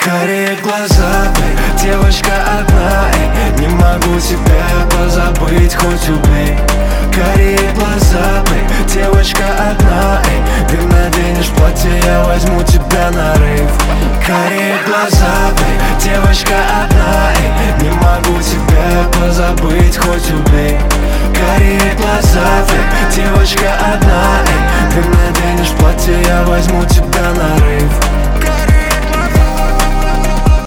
Карие глаза, эй, девочка одна, эй, не могу тебя позабыть, хоть убей. Карие глаза, эй, девочка одна, эй, ты наденешь платье, я возьму тебя на рейв. Карие глаза, эй, девочка одна, эй, не могу тебя позабыть, хоть убей. Карие глаза, эй, девочка одна, эй, ты наденешь платье, я возьму тебя на рейв.